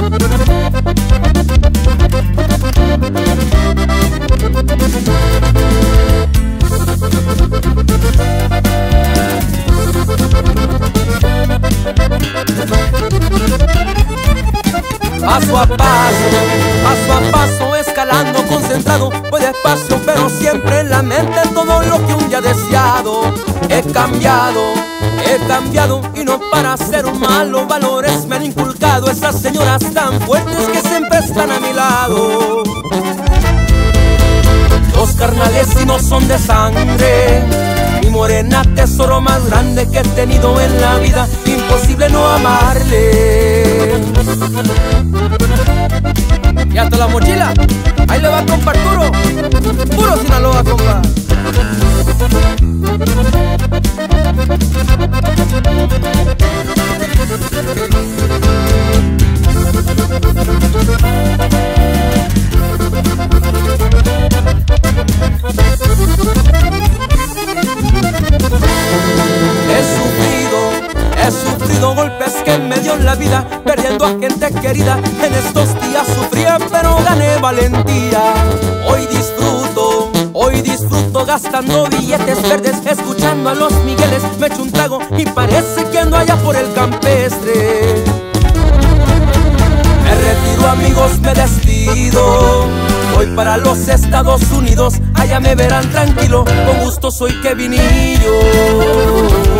Paso a paso, escalando, concentrado, voy despacio, pero siempre en la mente todo lo que un día deseado. He cambiado y no para ser un malo, valores me han inculcado esas señoras tan fuertes que siempre están a mi lado. Los carnales si no son de sangre, mi morena tesoro más grande que he tenido en la vida, imposible no amarle. Y hasta la mochila, ahí le va compa Arturo, puro Sinaloa compa. He sufrido golpes que me dio en la vida, perdiendo a gente querida. En estos días sufría, pero gané valentía. Hoy disfruto gastando billetes verdes, escuchando a los Migueles. Me echo un trago y parece que ando allá por el campestre. Me retiro amigos, me despido, voy para los Estados Unidos, allá me verán tranquilo, con gusto soy Kevinillo.